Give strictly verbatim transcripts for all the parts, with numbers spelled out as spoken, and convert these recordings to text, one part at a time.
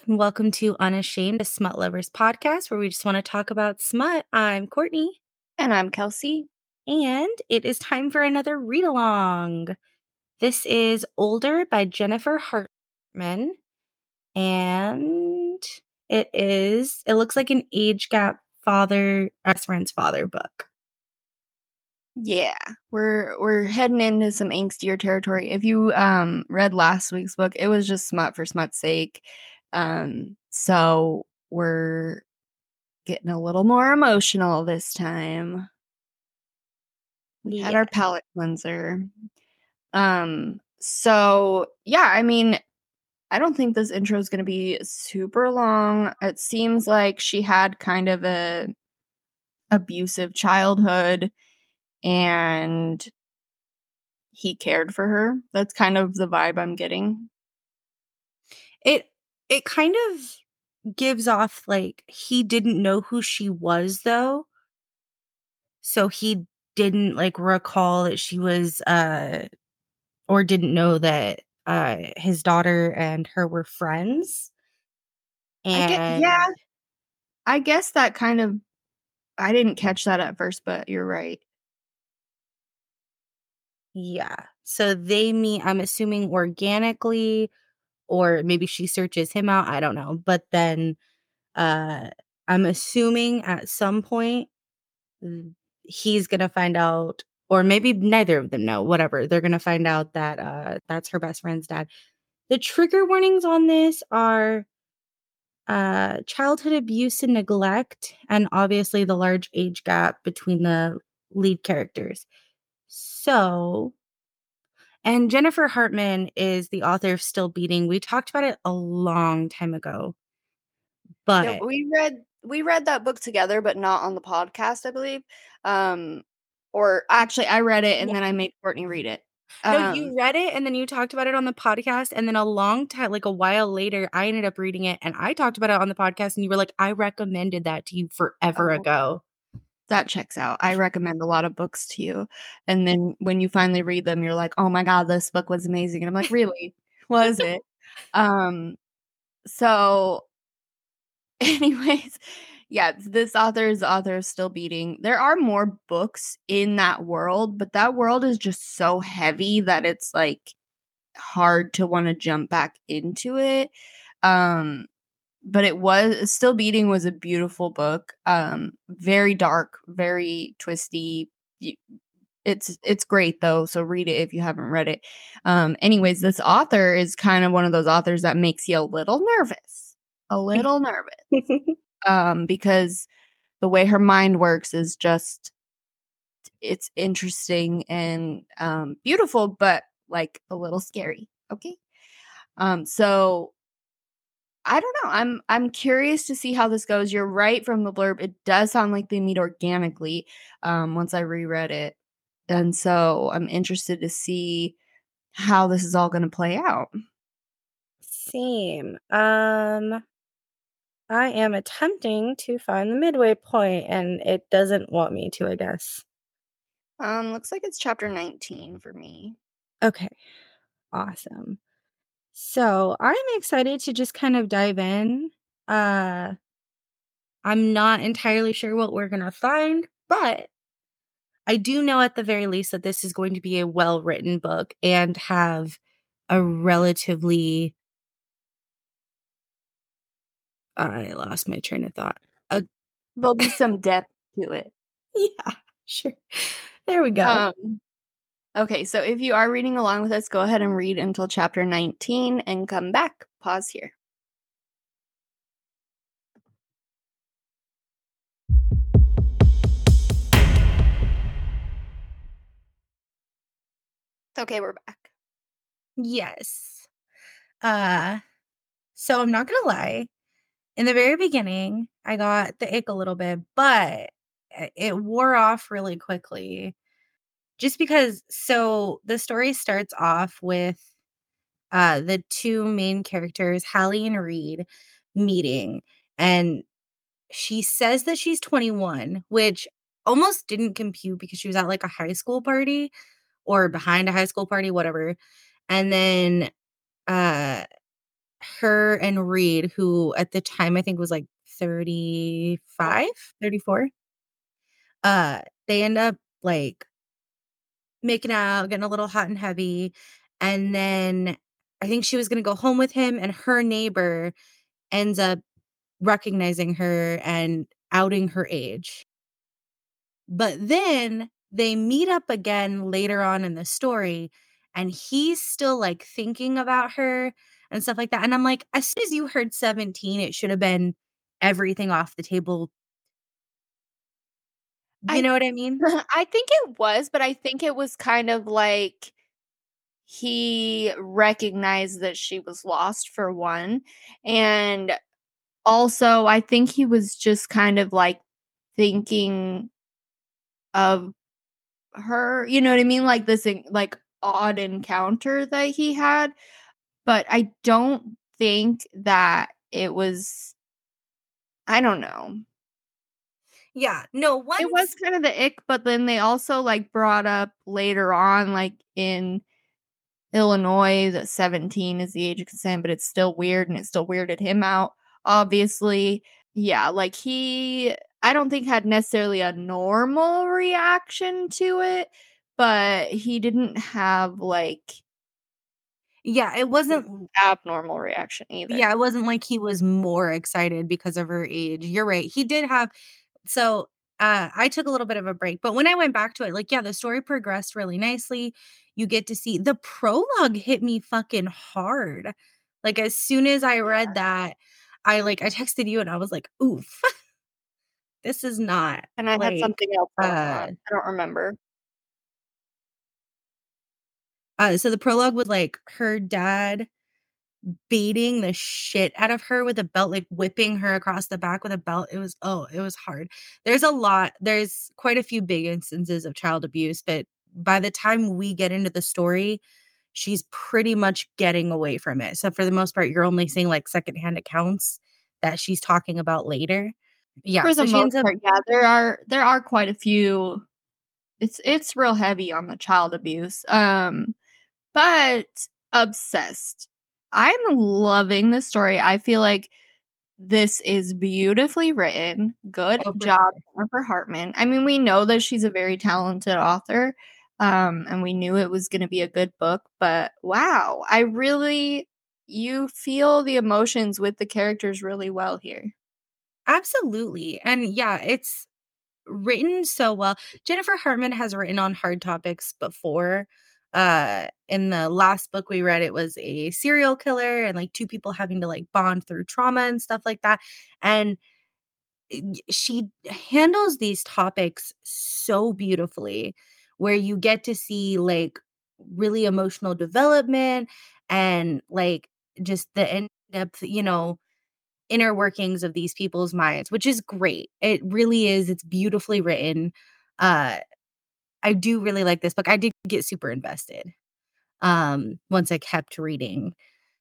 and welcome to Unashamed, a smut lovers podcast where we just want to talk about smut. I'm Courtney, And I'm Kelsey. and it is time for another read along. This is Older by Jennifer Hartman, and it is, it looks like an age gap father, best friend's father book. Yeah, we're we're heading into some angstier territory. If you um read last week's book, it was just smut for smut's sake. Um, so we're getting a little more emotional this time. We had our Yes. palate cleanser. Um, so yeah, I mean, I don't think this intro is going to be super long. It seems like she had kind of a abusive childhood, and he cared for her. That's kind of the vibe I'm getting. It it kind of gives off like he didn't know who she was though. So he didn't like recall that she was uh or didn't know that uh his daughter and her were friends. I get yeah, And I guess that kind of I didn't catch that at first, but you're right. yeah. So they meet, I'm assuming organically, or maybe she searches him out. I don't know. But then uh I'm assuming at some point th- he's gonna find out, or maybe neither of them know, whatever. They're gonna find out that uh that's her best friend's dad. The trigger warnings on this are uh, childhood abuse and neglect, and obviously the large age gap between the lead characters. So, and Jennifer Hartman is the author of Still Beating. We talked about it a long time ago, Yeah, but we read we read that book together, but not on the podcast, I believe. Um, or actually, I read it and yeah. then I made Courtney read it. No, Um, you read it and then you talked about it on the podcast. And then a long time, like a while later, I ended up reading it and I talked about it on the podcast. And you were like, I recommended that to you forever oh, ago. that checks out. I recommend a lot of books to you, and then when you finally read them, you're like, "Oh my god, this book was amazing!" And I'm like, "Really? Was it?" Um, so anyways, yeah, this author is the author of Still Beating. There are more books in that world, but that world is just so heavy that it's like hard to want to jump back into it. Um, but it was Still Beating was a beautiful book. Um, very dark, very twisty. Y- It's it's great though, so read it if you haven't read it. Um, anyways, this author is kind of one of those authors that makes you a little nervous. A little nervous um, because the way her mind works is just it's interesting and um, beautiful, but like a little scary. Okay, um, so I don't know. I'm I'm curious to see how this goes. You're right from the blurb. It does sound like they meet organically. Um, once I reread it, and so I'm interested to see how this is all going to play out. Same. Um, I am attempting to find the midway point, and it doesn't want me to, I guess. Um, looks like it's chapter nineteen for me. Okay, awesome. So I'm excited to just kind of dive in. Uh, I'm not entirely sure what we're gonna find, but I do know at the very least that this is going to be a well-written book and have a relatively I lost my train of thought. A There'll be some depth to it. yeah, sure. There we go. Um, okay, so if you are reading along with us, go ahead and read until chapter nineteen and come back. Pause here. Okay, we're back. Yes. Uh, so I'm not gonna lie. In the very beginning, I got the ick a little bit, but i- it wore off really quickly. Just because so the story starts off with uh the two main characters, Hallie and Reed, meeting, and she says that she's twenty-one, which almost didn't compute because she was at like a high school party or behind a high school party, whatever. And then uh her and Reed, who at the time I think was like thirty-five, thirty-four, uh, they end up like making out, getting a little hot and heavy. And then I think she was going to go home with him, and her neighbor ends up recognizing her and outing her age. But then they meet up again later on in the story, and he's still like thinking about her and stuff like that. And I'm like, as soon as you heard seventeen, it should have been everything off the table. You I know what I mean? I think it was, but I think it was kind of like he recognized that she was lost for one, and also I think he was just kind of like thinking of her, you know what I mean? Like this en- like odd encounter that he had, but I don't think that it was I don't know. Yeah. No, It was once kind of the ick, but then they also like brought up later on like in Illinois that seventeen is the age of consent, but it's still weird and it still weirded him out, obviously. Yeah, like he, I don't think had necessarily a normal reaction to it, but he didn't have like yeah, it wasn't abnormal reaction either. yeah, it wasn't like he was more excited because of her age. You're right. He did have so, uh, I took a little bit of a break, but when I went back to it, like, yeah, the story progressed really nicely. You get to see the prologue hit me fucking hard. Like, as soon as I read Yeah. that, I, like I texted you and I was like, "Oof, this is not And I had like" something else going on. uh I don't remember. uh, so the prologue with, like, her dad beating the shit out of her with a belt, like, whipping her across the back with a belt. It was oh, it was hard. There's a lot there's quite a few big instances of child abuse, but by the time we get into the story, she's pretty much getting away from it. So for the most part, you're only seeing, like, secondhand accounts that she's talking about later. Yeah, For the so she most ends up part, yeah, there are there are quite a few. It's it's real heavy on the child abuse. Um But obsessed. I'm loving this story. I feel like this is beautifully written. Good oh, for job, sure. Jennifer Hartman. I mean, we know that she's a very talented author, um, and we knew it was going to be a good book. But wow, I really you feel the emotions with the characters really well here. Absolutely, and yeah, it's written so well. Jennifer Hartman has written on hard topics before. Uh, in the last book we read, it was a serial killer and like two people having to like bond through trauma and stuff like that. And y- she handles these topics so beautifully, where you get to see like really emotional development and like just the in depth, you know, inner workings of these people's minds, which is great. It really is. It's beautifully written. Uh, I do really like this book. I did get super invested um, once I kept reading.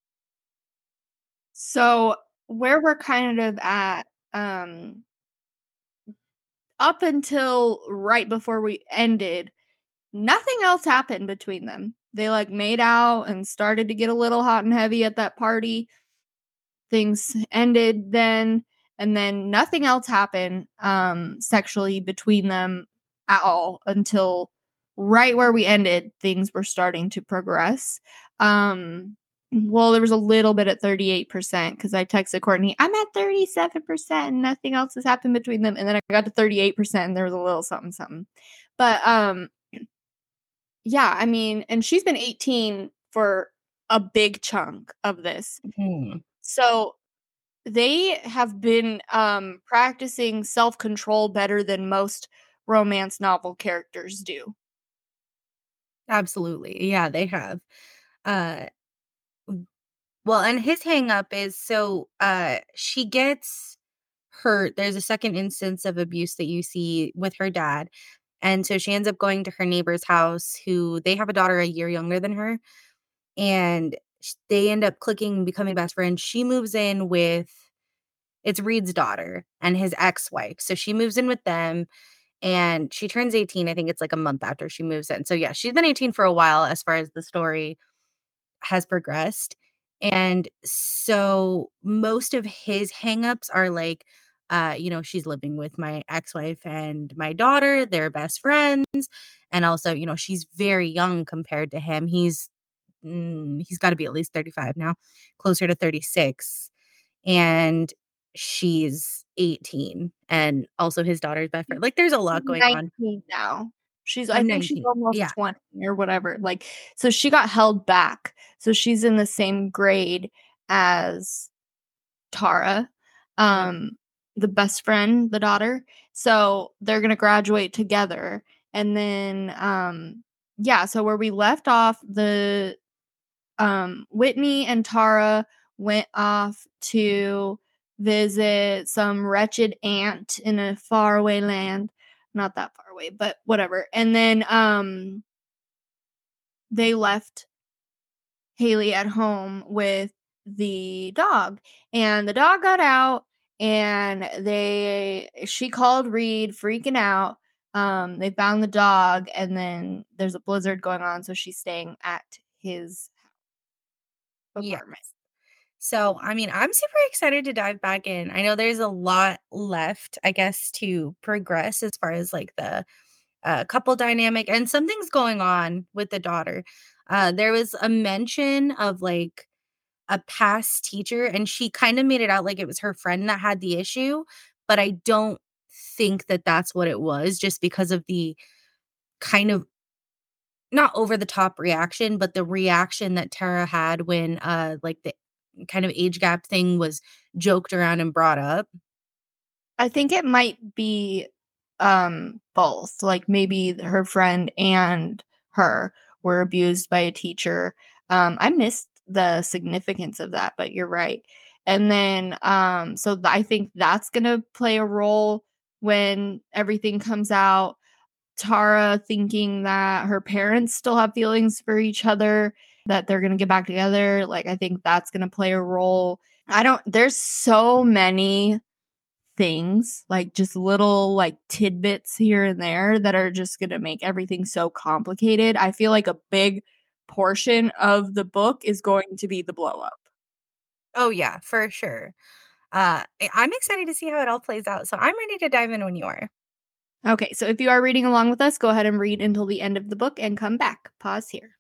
So where we're kind of at, um, up until right before we ended, nothing else happened between them. They, like, made out and started to get a little hot and heavy at that party. Things ended then, and then nothing else happened, um, sexually between them at all until right where we ended, things were starting to progress. Um, well, there was a little bit at thirty-eight percent because I texted Courtney, "I'm at thirty-seven percent and nothing else has happened between them," and then I got to thirty-eight percent and there was a little something something. But, um yeah, I mean, and she's been eighteen for a big chunk of this. Mhm. So, they have been, um, practicing self-control better than most romance novel characters do. Absolutely. Yeah, they have. Uh, well, and his hang up is so uh, she gets hurt. There's a second instance of abuse that you see with her dad. And so she ends up going to her neighbor's house, who they have a daughter a year younger than her. And sh- they end up clicking, becoming best friends. She moves in with it's Reed's daughter and his ex-wife. So she moves in with them and she turns eighteen. I think it's like a month after she moves in. So yeah, she's been eighteen for a while as far as the story has progressed. And so most of his hangups are like, uh, you know, she's living with my ex-wife and my daughter, they're best friends. And also, you know, she's very young compared to him. He's mm, he's got to be at least thirty-five now, closer to thirty-six. And she's eighteen. And also his daughter's best friend. Like there's a She's lot going on. nineteen now. She's I I'm think she's nineteen. almost Yeah. twenty or whatever, like, so she got held back. So she's in the same grade as Tara, Yep. um, the best friend, the daughter. So they're gonna graduate together. And then, um, yeah, so where we left off, the um, Whitney and Tara went off to visit some wretched aunt in a faraway land. Not that far away, but whatever. And then um, they left Haley at home with the dog, and the dog got out, and they she called Reed freaking out. Um, they found the dog, and then there's a blizzard going on, so she's staying at his Yeah. apartment. So, I mean, I'm super excited to dive back in. I know there's a lot left, I guess, to progress as far as like the uh, couple dynamic and something's going on with the daughter. Uh, there was a mention of like a past teacher, and she kind of made it out like it was her friend that had the issue, but I don't think that that's what it was just because of the kind of not over the top reaction, but the reaction that Tara had when, uh, like, the kind of age gap thing was joked around and brought up. I think it might be, um, both, like, maybe her friend and her were abused by a teacher. Um, I missed the significance of that, but you're right. And then, um, so th I think that's gonna play a role when everything comes out. Tara thinking that her parents still have feelings for each other, that they're gonna get back together, like, I think that's gonna play a role. I don't there's so many things, like just little like tidbits here and there that are just going to make everything so complicated. I feel like a big portion of the book is going to be the blow up. Oh, yeah, for sure. Uh, I I'm excited to see how it all plays out, so I'm ready to dive in when you are. Okay, so if you are reading along with us, go ahead and read until the end of the book and come back. Pause here.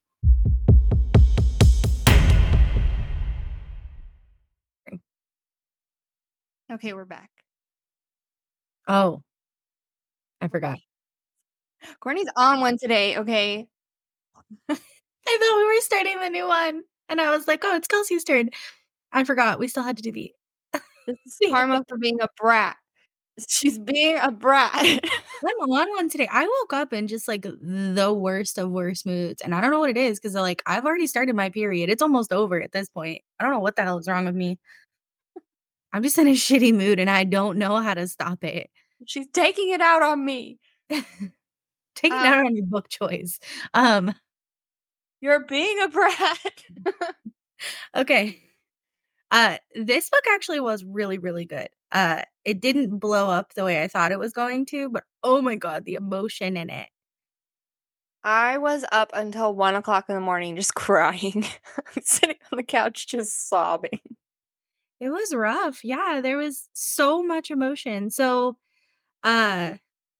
Okay, we're back. Oh, I forgot. Courtney's on one today, okay? I thought we were starting the new one, and I was like, "Oh, it's Kelsey's turn." I forgot, we still had to do the This is karma for being a brat. She's being a brat. I'm on one today. I woke up in just, like, the worst of worst moods, and I don't know what it is because like, I've already started my period. It's almost over at this point. I don't know what the hell is wrong with me. I'm just in a shitty mood, and I don't know how to stop it. She's taking it out on me. Taking Uh, that on your book choice. Um, you're being a brat. okay. Uh, this book actually was really, really good. Uh, it didn't blow up the way I thought it was going to, but oh my god, the emotion in it. I was up until one o'clock in the morning just crying, sitting on the couch just sobbing. It was rough. Yeah, there was so much emotion. So, uh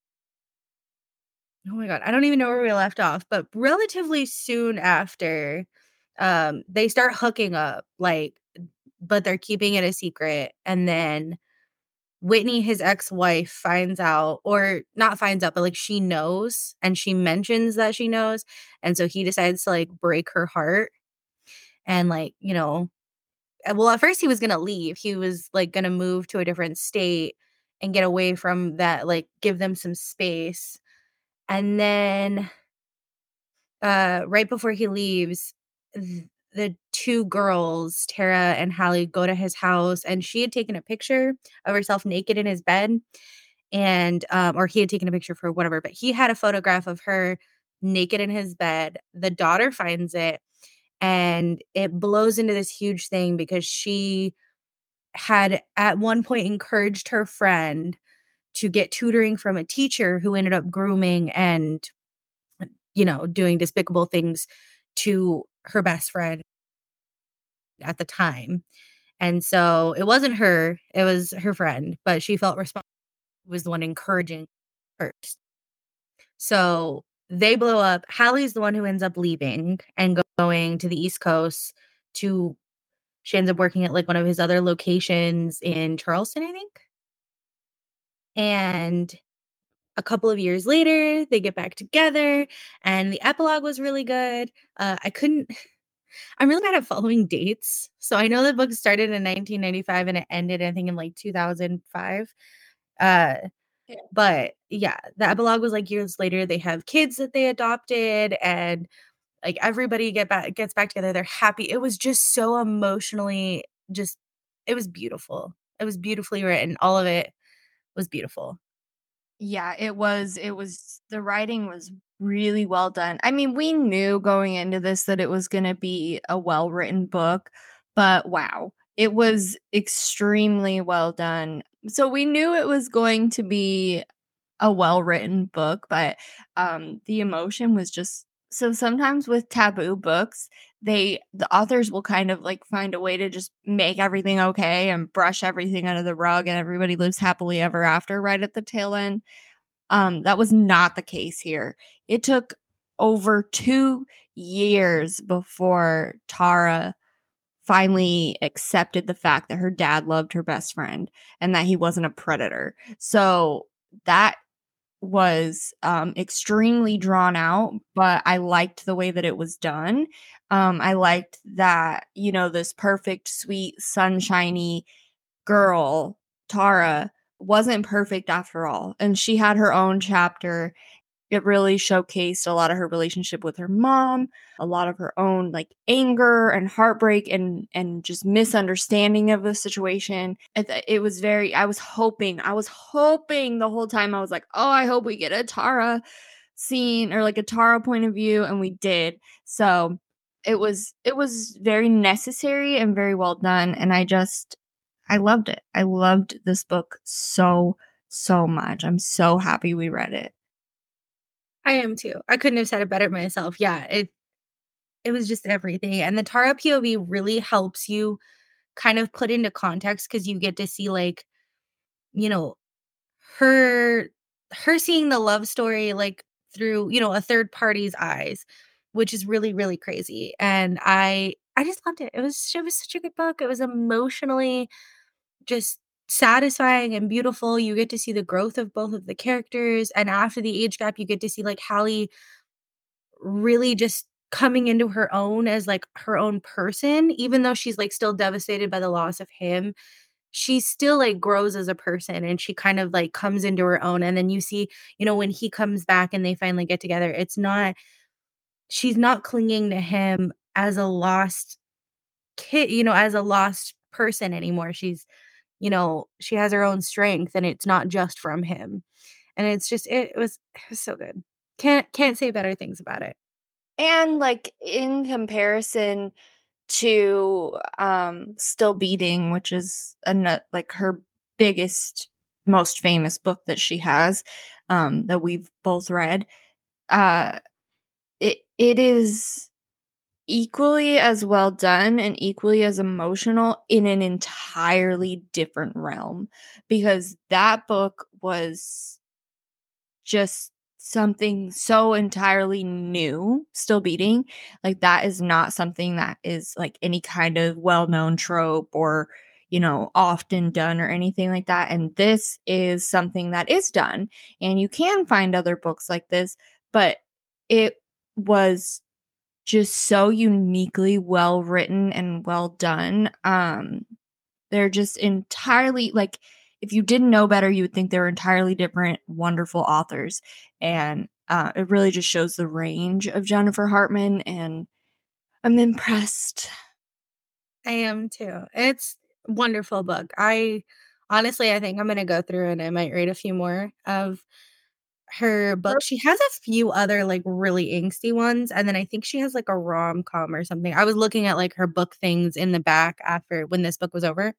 oh my god, I don't even know where we left off, but relatively soon after, um, they start hooking up, like, but they're keeping it a secret, and then Whitney, his ex-wife, finds out or not finds out, but, like, she knows, and she mentions that she knows, and so he decides to, like, break her heart and, like, you know uh, well, at first he was gonna leave. He was, like, gonna move to a different state and get away from that, like, give them some space, and then uh, right before he leaves, th the two girls, Tara and Hallie, go to his house, and she had taken a picture of herself naked in his bed, and, um or he had taken a picture for whatever, but he had a photograph of her naked in his bed. The daughter finds it, and it blows into this huge thing because she had, at one point, encouraged her friend to get tutoring from a teacher who ended up grooming and, you know, doing despicable things to her best friend. at the time. And so it wasn't her, it was her friend, but she felt responsible was the one encouraging first. So they blow up. Hallie's the one who ends up leaving and go- going to the East Coast to she ends up working at like one of his other locations in Charleston, I think. And a couple of years later, they get back together and the epilogue was really good. Uh, I couldn't I'm really bad at following dates. So I know the book started in nineteen ninety-five and it ended, I think, in like two thousand five. Uh, Yeah. but yeah, the epilogue was like years later. They have kids that they adopted, and like everybody get back gets back together. They're happy. It was just so emotionally just it was beautiful. It was beautifully written. All of it was beautiful. Yeah, it was it was the writing was really well done. I mean, we knew going into this that it was gonna be a well-written book, but wow, it was extremely well done. So we knew it was going to be a well-written book, but, um, the emotion was just so sometimes with taboo books, they the authors will kind of, like, find a way to just make everything okay and brush everything under the rug, and everybody lives happily ever after right at the tail end. Um, that was not the case here. It took over two years before Tara finally accepted the fact that her dad loved her best friend and that he wasn't a predator. So that was, um, extremely drawn out, but I liked the way that it was done. Um, I liked that, you know, this perfect, sweet, sunshiny girl, Tara, wasn't perfect after all, and she had her own chapter. It really showcased a lot of her relationship with her mom, a lot of her own, like, anger and heartbreak and and just misunderstanding of the situation. It th it was very I was hoping I was hoping the whole time, I was like, "Oh, I hope we get a Tara scene or, like, a Tara point of view," and we did. So, it was it was very necessary and very well done, and I just I loved it. I loved this book so, so much. I'm so happy we read it. I am too. I couldn't have said it better myself. Yeah, it it was just everything. And the Tara P O V really helps you kind of put into context because you get to see like, you know, her her seeing the love story like through, you know, a third party's eyes, which is really, really crazy. And I I just loved it. It was it was such a good book. It was emotionally just satisfying and beautiful. You get to see the growth of both of the characters. And after the age gap, you get to see like Hallie really just coming into her own as like her own person, even though she's like still devastated by the loss of him. She still like grows as a person and she kind of like comes into her own. And then you see, you know, when he comes back and they finally get together, it's not, she's not clinging to him as a lost kid, you know, as a lost person anymore. She's, you know, she has her own strength and it's not just from him. And it's just, it, was, it was so good. Can't, can't say better things about it. And, like, in comparison to, um, Still Beating, which is ano like, her biggest, most famous book that she has, um, that we've both read, uh, it it is equally as well done and equally as emotional in an entirely different realm, because that book was just something so entirely new. Still Beating, like, that is not something that is, like, any kind of well-known trope or, you know, often done or anything like that, and this is something that is done, and you can find other books like this, but it was just so uniquely well written and well done. Um, they're just entirely like, if you didn't know better, you would think they were entirely different, wonderful authors. And uh, it really just shows the range of Jennifer Hartman, and I'm impressed. I am too. It's a wonderful book. I honestly, I think I'm gonna go through and I might read a few more of her books. She has a few other like really angsty ones, and then I think she has like a rom-com or something. I was looking at like her book things in the back after when this book was over.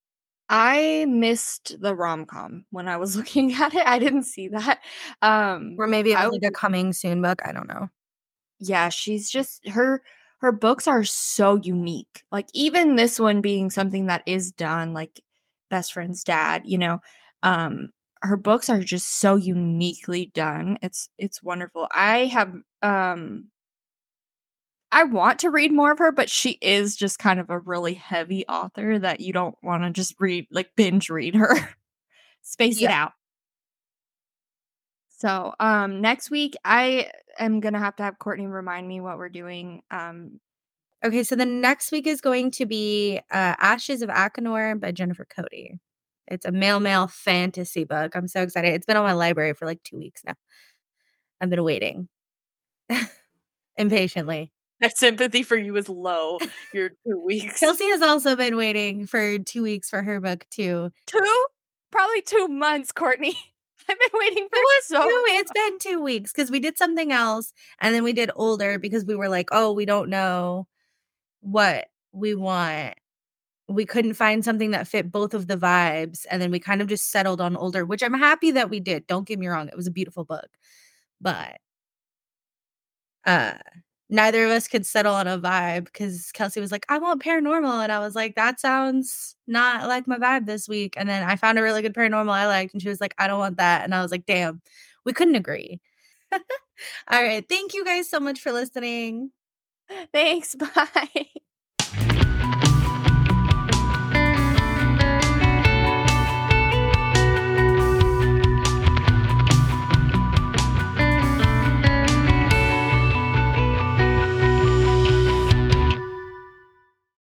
I missed the rom-com when I was looking at it. I didn't see that. Um, Or maybe it I was was like a coming soon book. I don't know. Yeah, she's just her her books are so unique. Like, even this one being something that is done, like Best Friend's Dad, you know, um, her books are just so uniquely done. It's it's wonderful. I have, um I want to read more of her, but she is just kind of a really heavy author that you don't wanna just read like, binge read her. Space it Yeah. out. So, um, next week, I am gonna have to have Courtney remind me what we're doing, um Okay, so the next week is going to be, uh, Ashes of Akenor by Jennifer Cody. It's a male male fantasy book. I'm so excited. It's been on my library for, like, two weeks now. I've been waiting impatiently. My sympathy for you is low. Your two weeks. Kelsey has also been waiting for two weeks for her book too. two? Probably two months, Courtney. I've been waiting It for was so two long. it's been two weeks because we did something else, and then we did Older because we were like, "Oh, we don't know what we want." We couldn't find something that fit both of the vibes, and then we kind of just settled on Older, which I'm happy that we did, don't get me wrong, it was a beautiful book. But, uh, neither of us could settle on a vibe because Kelsey was like, "I want paranormal," and I was like, "That sounds not like my vibe this week," and then I found a really good paranormal I liked, and she was like, "I don't want that," and I was like, "Damn, we couldn't agree." Alright, thank you guys so much for listening. Thanks, bye.